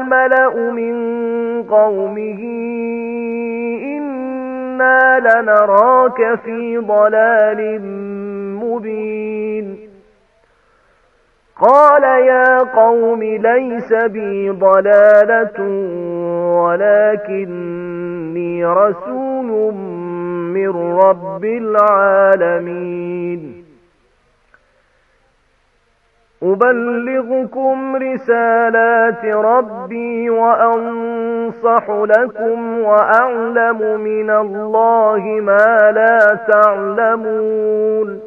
الملأ من قومه إنا لنراك في ضلال مبين قال يا قوم ليس بي ضلالة ولكني رسول من رب العالمين أبلغكم رسالات ربي وأنصح لكم وأعلم من الله ما لا تعلمون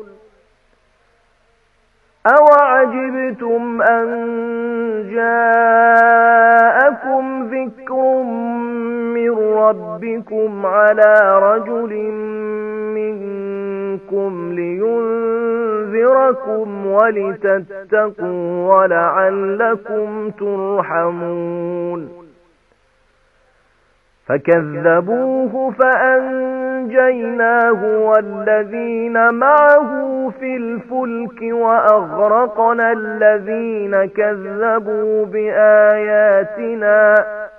أوعجبتم أن جاءكم ذكر من ربكم على رجل منكم لينذركم ولتتقوا ولعلكم ترحمون فكذبوه فأنجيناه والذين معه في الفلك وأغرقنا الذين كذبوا بآياتنا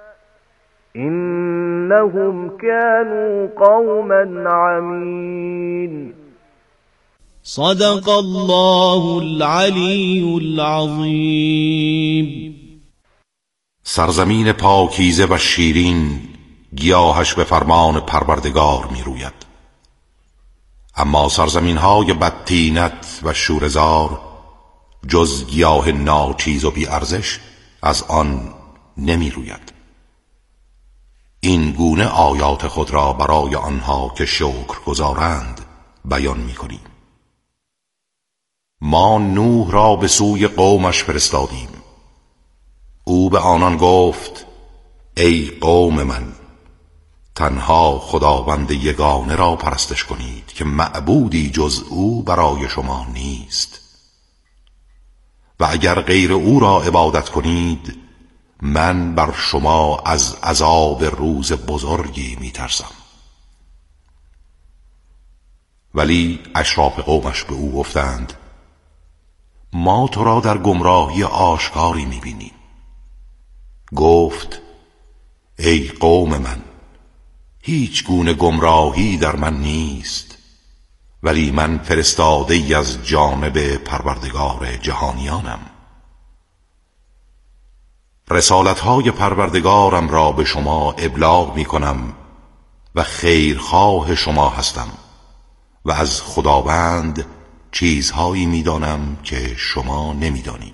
إنهم كانوا قوما عمين. صدق الله العلی العظیم. سرزمین پاکیزه و شیرین گیاهش به فرمان پروردگار می روید، اما سرزمین های بدطینت و شورزار جز گیاه ناچیز و بی ارزش از آن نمی روید. این گونه آیات خود را برای آنها که شکر گزارند بیان می کنیم. ما نوح را به سوی قومش فرستادیم. او به آنان گفت ای قوم من، تنها خداوند یگانه را پرستش کنید که معبودی جز او برای شما نیست و اگر غیر او را عبادت کنید من بر شما از عذاب روز بزرگی میترسم. ولی اشراف قومش به او گفتند ما تو را در گمراهی آشکاری میبینیم. گفت ای قوم من، هیچ گونه گمراهی در من نیست، ولی من فرستاده ای از جانب پروردگار جهانیانم. رسالت‌های پروردگارم را به شما ابلاغ می کنم و خیرخواه شما هستم و از خداوند چیزهایی می دانم که شما نمی دانید.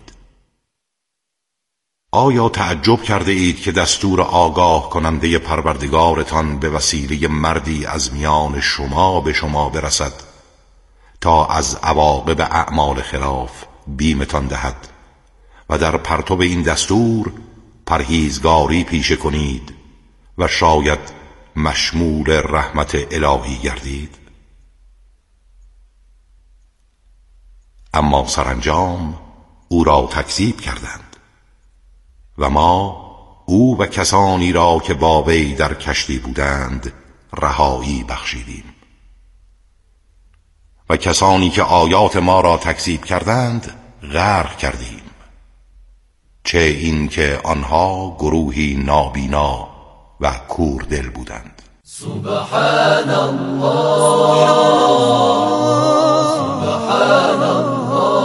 آیا تعجب کرده اید که دستور آگاه کننده پروردگارتان به وسیله مردی از میان شما به شما برسد تا از عواقب اعمال خلاف بیمتان دهد و در پرتو این دستور پرهیزگاری پیشه کنید و شاید مشمول رحمت الهی گردید؟ اما سرانجام او را تکذیب کردند و ما او و کسانی را که با وی در کشتی بودند رهایی بخشیدیم و کسانی که آیات ما را تکذیب کردند غرق کردیم، چه این که آنها گروهی نابینا و کوردل بودند. سبحان الله سبحان الله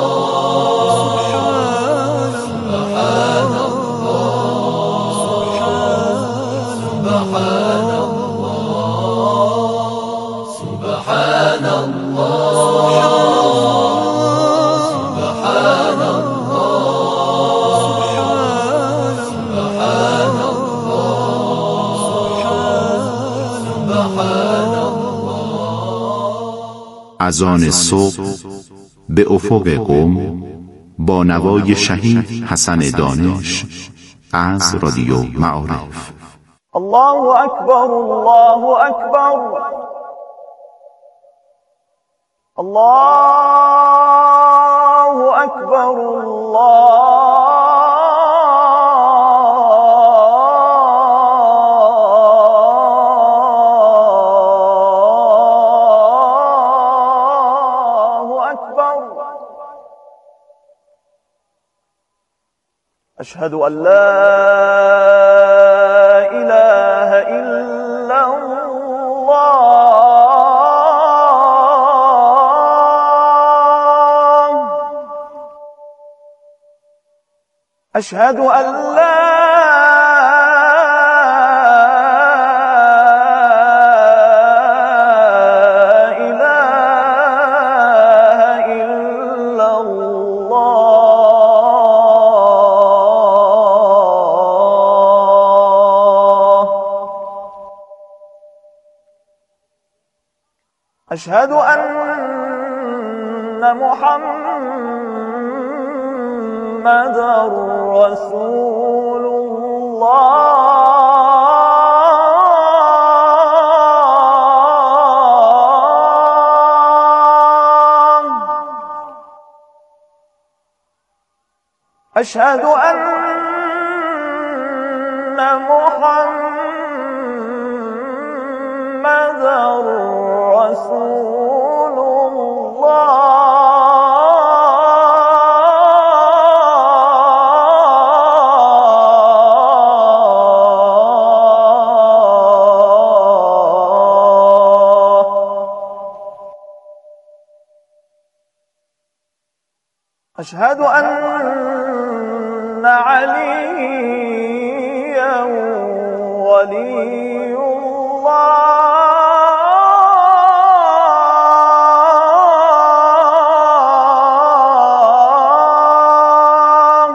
از آن صبح به افق قم با نوای شهید حسن دانش از رادیو معارف. الله اکبر الله اکبر الله اکبر الله أشهد أن لا أشهد أن لا إله إلا الله. أشهد أن محمد رسول الله. أشهد أن محمد رسول الله. أشهد أن عليا ولي الله.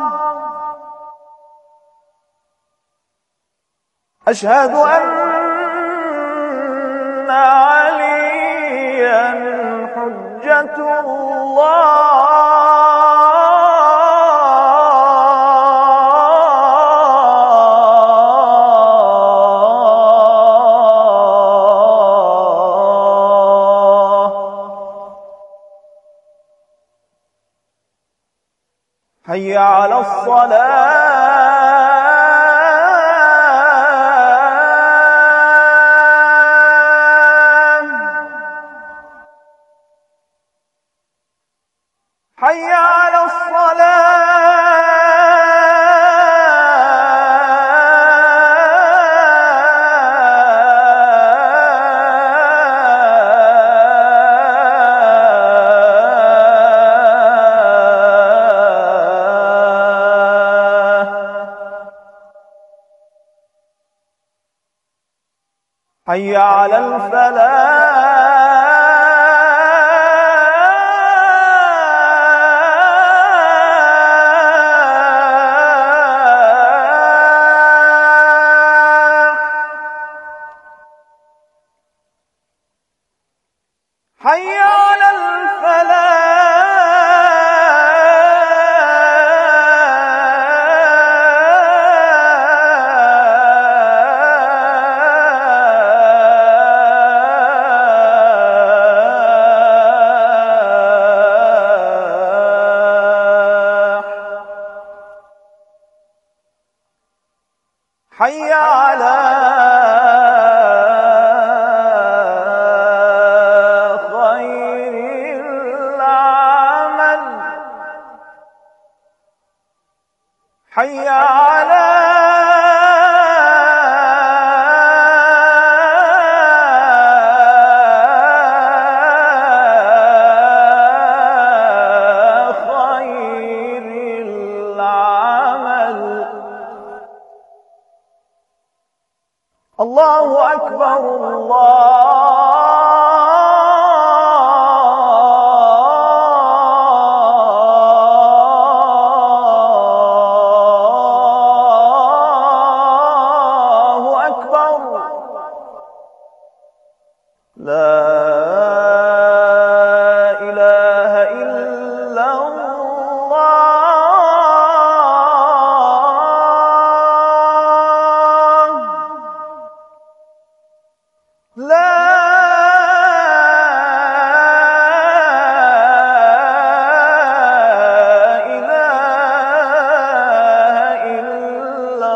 أشهد أن عليا حجة الله. حي على الصلاة. حي على حي على الفلاح. حي على حي على خير العمل. حي على خير العمل. الله أكبر الله أكبر. لا إله إلا الله. لا إله إلا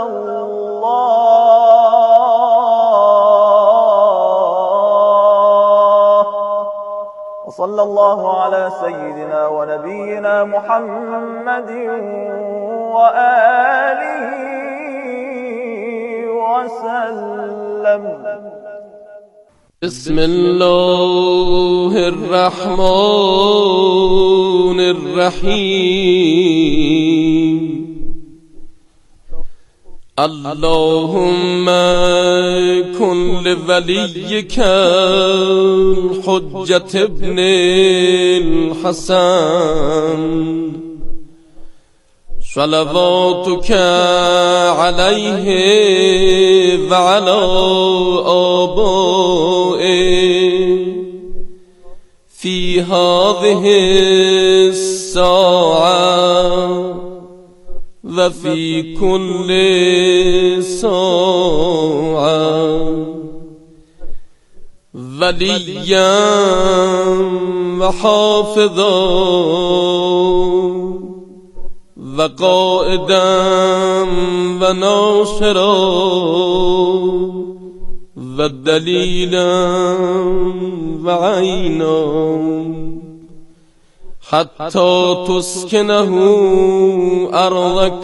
الله. وصلى الله على سيدنا ونبينا محمد وآله وسلم. بسم الله الرحمن الرحيم. اللهم كن لوليك الحجة ابن الحسن صلواتك عليه وعلى آبائه في هذه الساعة وفي كل ساعة وليا وحافظا وقائدا وناصرا ودليلا وعينا حتى تسكنه أرضك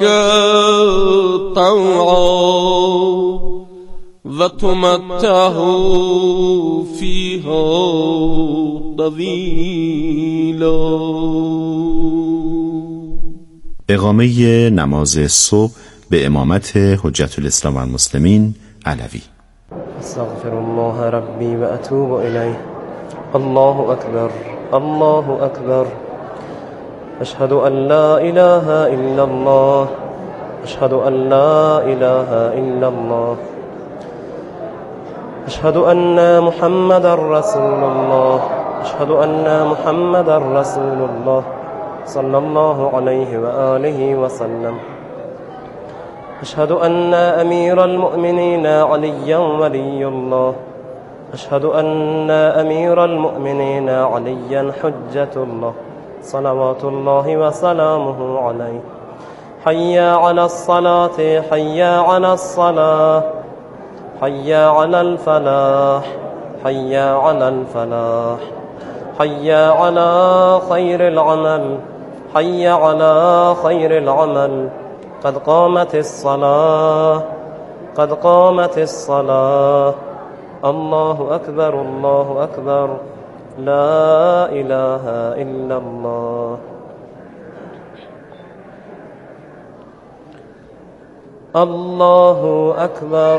طوعا وتمتعه فيها طويلا. اقامه نماز صبح به امامت حجت الاسلام والمسلمین علوی. استغفر الله ربي وأتوب إليه. الله أكبر الله أكبر. أشهد أن لا إله إلا الله. أشهد أن لا إله إلا الله. أشهد أن محمد رسول الله. أشهد أن محمد رسول الله صلى الله عليه وآله وسلم. أشهد أن أمير المؤمنين عليا ولي الله. أشهد أن أمير المؤمنين عليا حجة الله صلوات الله وسلامه عليه. حي على الصلاة حي على الصلاة حي على الفلاح حي على الفلاح حي على خير العمل حي على خير العمل. قد قامت الصلاة قد قامت الصلاة. الله أكبر الله أكبر. لا إله إلا الله. الله أكبر.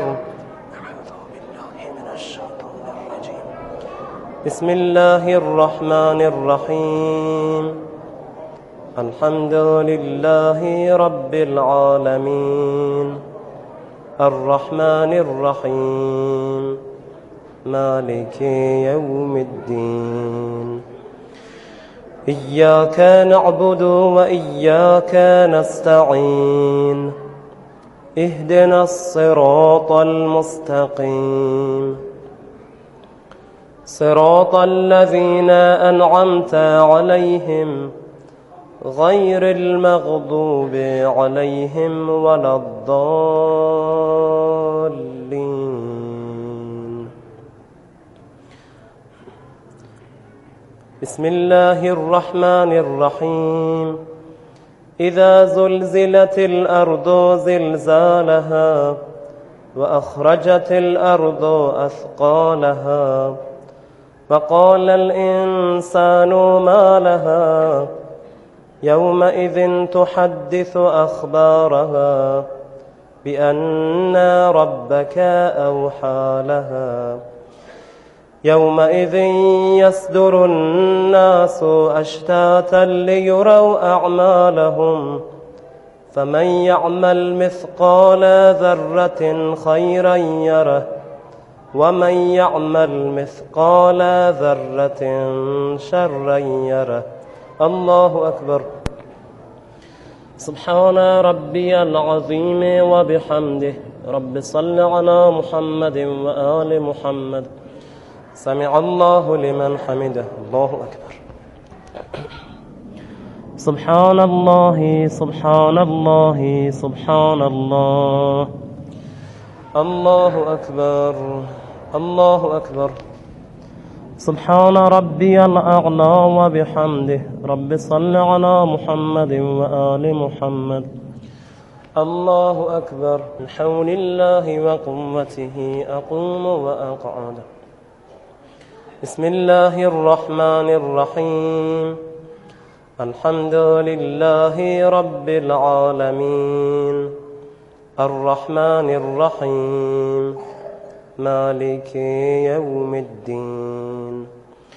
بسم الله الرحمن الرحيم. الحمد لله رب العالمين الرحمن الرحيم مالك يوم الدين. إياك نعبد وإياك نستعين. اهدنا الصراط المستقيم صراط الذين أنعمت عليهم غير المغضوب عليهم ولا الضالين. بسم الله الرحمن الرحيم. إذا زلزلت الأرض زلزالها وأخرجت الأرض أثقالها وقال الإنسان ما لها يومئذ تحدث أخبارها بأن ربك أوحى لها. يومئذ يصدر الناس أشتاتا ليروا أعمالهم فمن يعمل مثقال ذرة خيرا يره ومن يعمل مثقال ذرة شرا يره. الله أكبر. سبحان ربي العظيم وبحمده. رب صل على محمد وآل محمد. سمع الله لمن حمده. الله أكبر. سبحان الله سبحان الله سبحان الله. الله أكبر الله أكبر. سبحان ربي الأعلى وبحمده. رب صل على محمد وآل محمد. الله أكبر. من حول الله وقوته أقوم وأقعد. بسم الله الرحمن الرحيم. الحمد لله رب العالمين الرحمن الرحيم مالك يوم الدين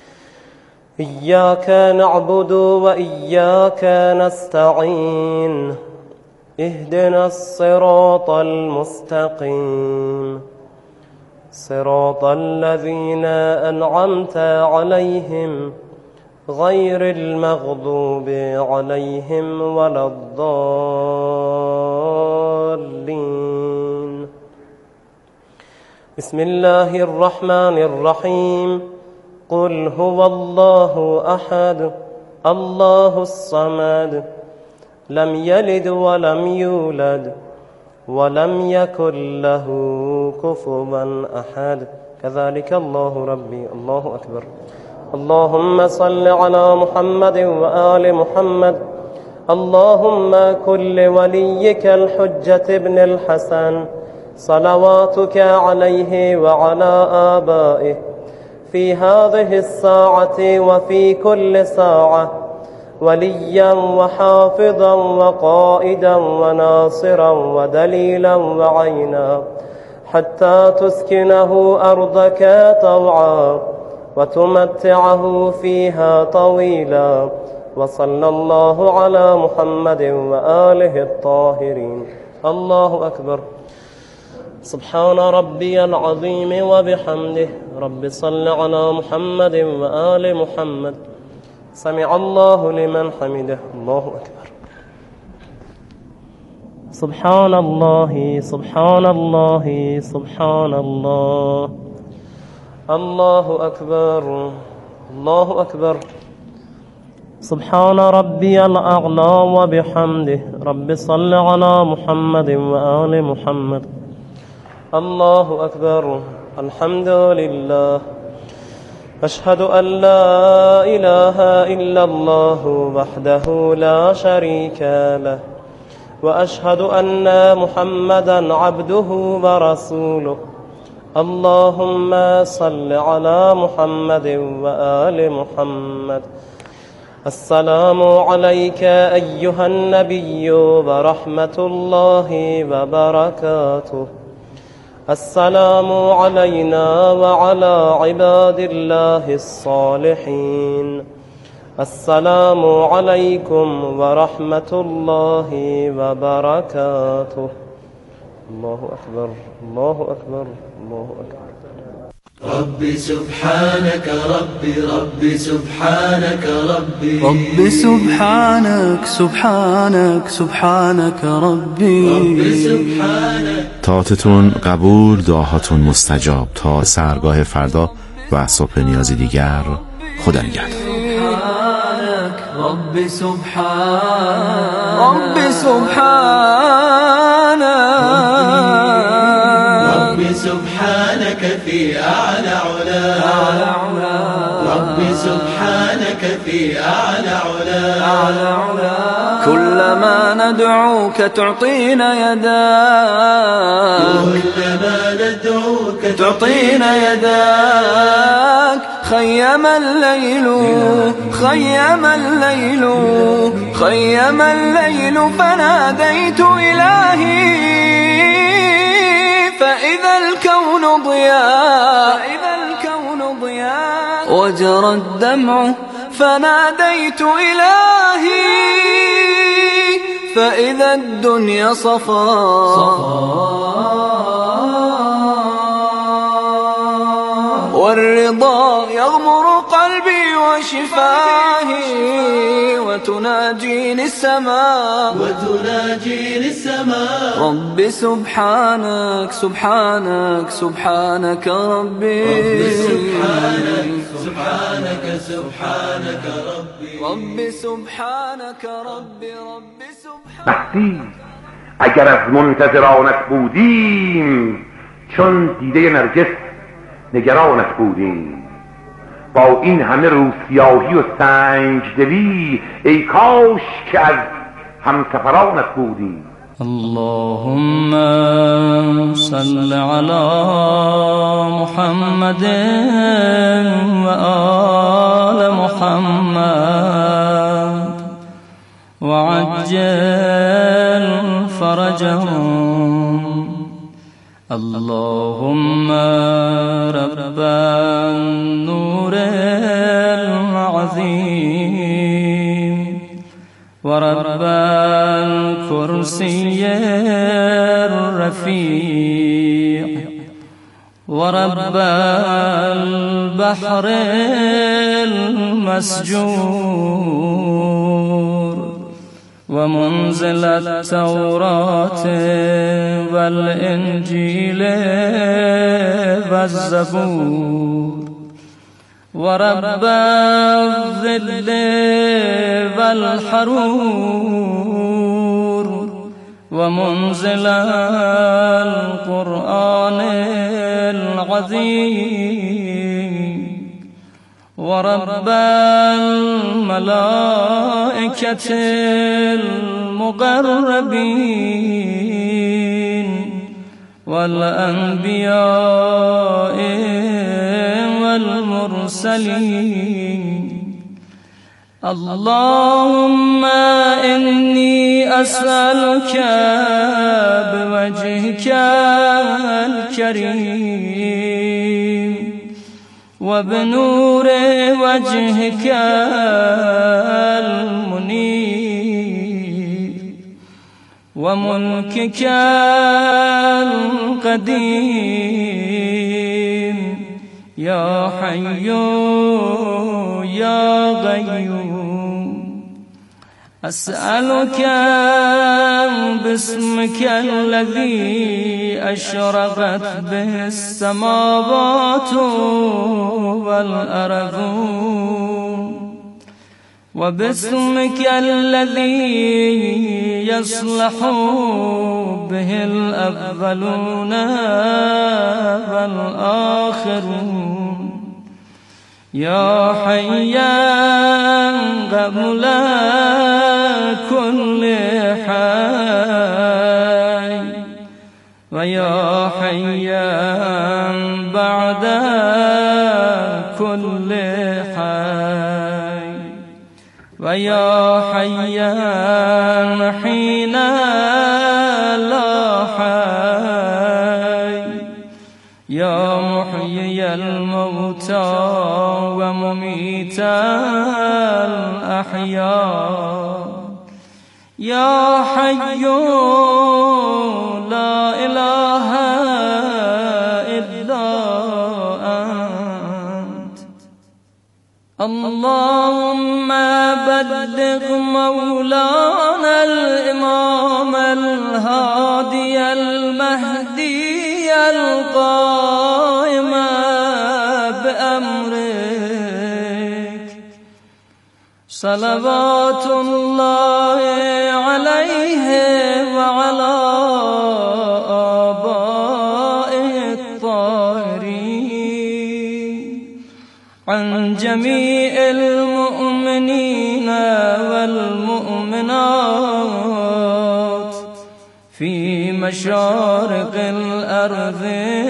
إياك نعبد وإياك نستعين اهدنا الصراط المستقيم صراط الذين أنعمت عليهم غير المغضوب عليهم ولا الضالين بسم الله الرحمن الرحيم قل هو الله أحد الله الصمد لم يلد ولم يولد ولم يكن له كفوا أحد كذلك الله ربي الله أكبر اللهم صل على محمد وآل محمد اللهم كن لوليك الحجة ابن الحسن صلواتك عليه وعلى آبائه في هذه الساعة وفي كل ساعة وليا وحافظا وقائدا وناصرا ودليلا وعينا حتى تسكنه أرضك طوعا وتمتعه فيها طويلا وصلى الله على محمد وآله الطاهرين الله أكبر سبحان ربي العظيم وبحمده رب صل على محمد وآل محمد سمع الله لمن حمده الله أكبر سبحان الله سبحان الله سبحان الله الله أكبر الله أكبر سبحان ربي الأعلى وبحمده رب صل على محمد وآل محمد الله أكبر الحمد لله أشهد أن لا إله إلا الله وحده لا شريك له وأشهد أن محمدا عبده ورسوله اللهم صل على محمد وآل محمد السلام عليك أيها النبي ورحمة الله وبركاته السلام علينا وعلى عباد الله الصالحين السلام عليكم ورحمة الله وبركاته الله أكبر الله أكبر الله أكبر ربي سبحانك ربي ربي سبحانك ربي ربي سبحانك سبحانك سبحانك ربي ربي سبحانك طاعتتون قبول، دعاهاتون مستجاب. تا سحرگاه فردا و صبح نیازی دیگر، خدا نگهدار. ربي سبحانك ربي سبحانك ربي سبحانك في أعلى علا ربي سبحانك في أعلى علا كلما ندعوك تعطينا يداك كلما ندعوك تعطينا يداك خيم الليل خيم الليل خيم الليل فناديت إلهي فإذا الكون ضياء وجرى الدمع فناديت إلهي فإذا الدنيا والرضا يغمر قلبي وشفاهي وتناجيني السماء ربي سبحانك سبحانك سبحانك ربي سبحانك سبحانك سبحانك ربي ربي سبحانك ربي ربي سبحانك وقتی اگر از منتظرانت بودیم چون دیده نرگس نگرانت بودیم با این همه روسیاهی و سنگدلی ای کاش که از همسفرانت بودیم اللهم صل على محمد وآل محمد وعجل فرجهم اللهم رب النور العظيم ورب الكرسي الرفيع ورب البحر المسجور ومنزل التوراة والإنجيل والزبور ورب الظل والحرور ومنزل القرآن العظيم ورب الملائكة المقربين والأنبياء والمرسلين اللهم إني أسألك بوجهك الكريم وبنور وجهك المنير وملكك القديم يا حي يا قيوم أسألك باسمك الذي أشرقت به السماوات والأرضون وباسمك الذي يصلح به الأولون والآخرون يا حيا قبل كل حي ويا حيا بعد كل حي ويا حيا حين لا حي يا محيي الموتى ومميت الأحياء يا حي لا إله إلا أنت اللهم بلغ مولانا الإمام الهادي المهدي القائم بأمرك صلوات الله عليه وعلى آبائه الطاهرين عن جميع المؤمنين والمؤمنات في مشارق الأرض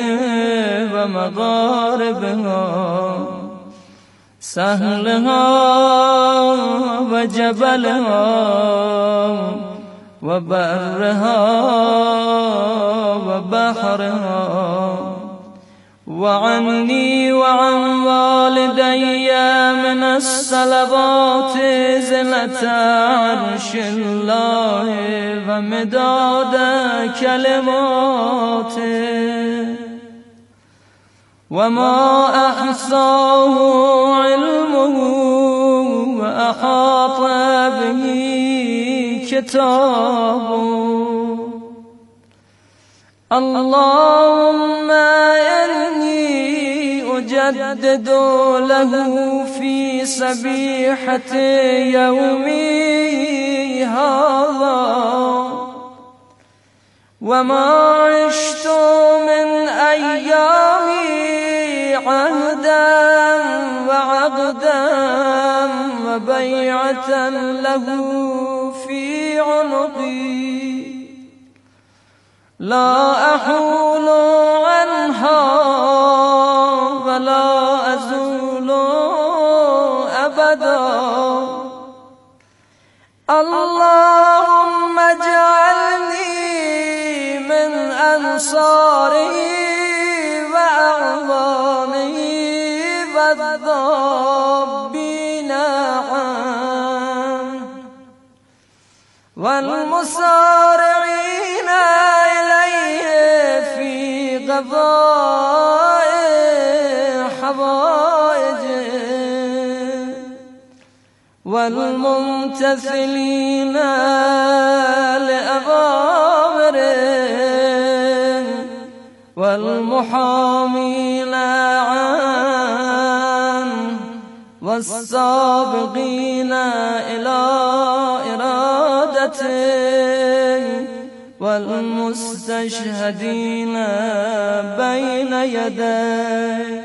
ومغاربها سهلها وجبلها وبرها وبحرها وعني وعن والدي من الصلوات زنة عرش الله ومداد كلماته وما أحصاه علمه وأحاط به كتابه اللهم إني أجدد له في سبيحة يومي هذا وما عشت من أيامي عهدا وعقدا وبيعة له في عنقي لا أحول عنها ولا أزول أبدا اللهم اجعلني من أنصاره وأعوانه والضابين عنه والمسارعين إليه في قضاء حوائجه والممتثلين لأوامره والمحامين عنه والسابقين إلى إرادته والمستشهدين بين يديه.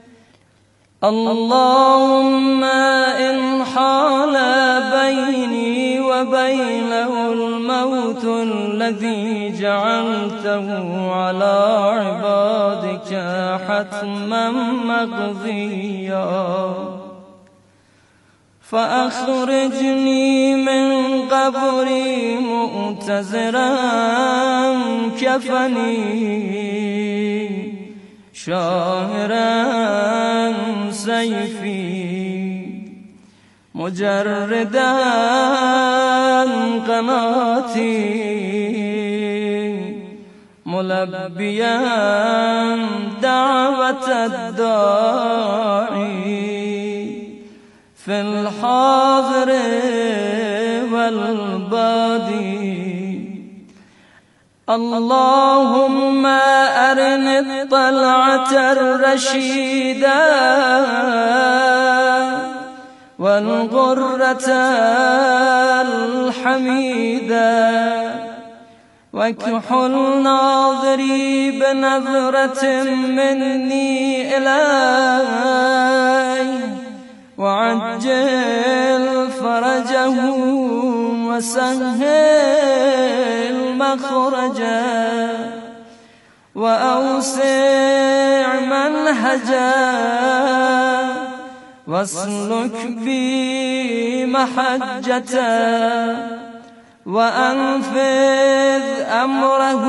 اللهم إن حال بيني وبينه الموت الذي جعلته على عبادك حتما مقضيا فأخرجني من قبري مؤتزرا كفني شاهرا سيفي مجردا قناتي ملبيا دعوة الداعي في الحاضر والبادي. اللهم أرني الطلعة الرشيدة والغرة الحميدة واكحل ناظري بنظرة مني إليه وعجل فرجه وسهل مخرجه وأوسع منهجه واسلك بي محجته وأنفذ أمره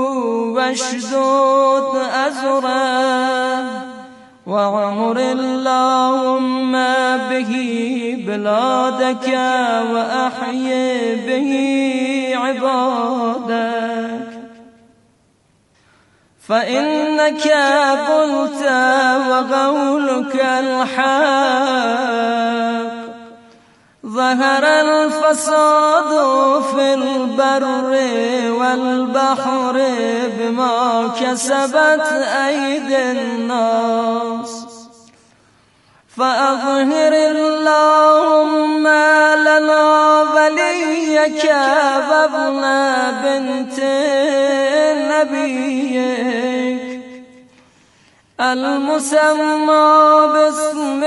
واشدد أزره وعمر اللهم به بلادك وأحيي به عبادك فإنك قلت وقولك الحق. ظهر الفساد في البر والبحر بما كسبت أيدي الناس فأظهر اللهم لنا وليك وابن بنت نبيك المسمى باسم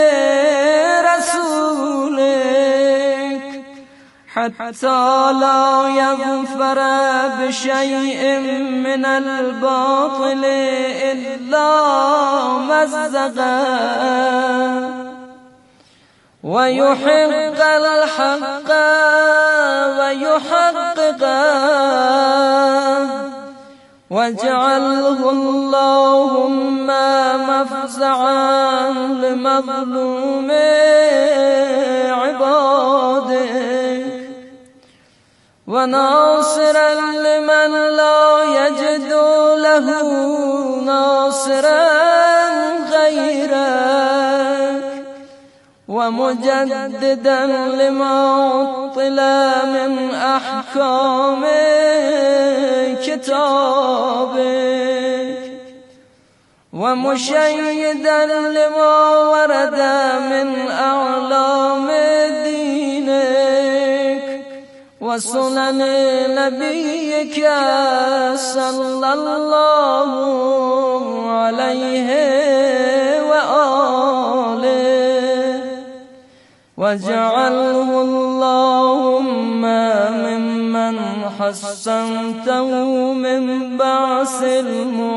رسولك حتى لا يظفر بشيء من الباطل إلا مزقا ويحق الحق ويحققه واجعله اللهم مفزعا لمظلوم عبادك وناصرا لمن لا يجد له ناصرا غيرك ومجددا لما عطل من أحكام كتابك ومشيدا لما ورد من أعلام دينك وسنن نبيك صلى الله عليه وآله واجعله اللهم ممن حسنته من بعث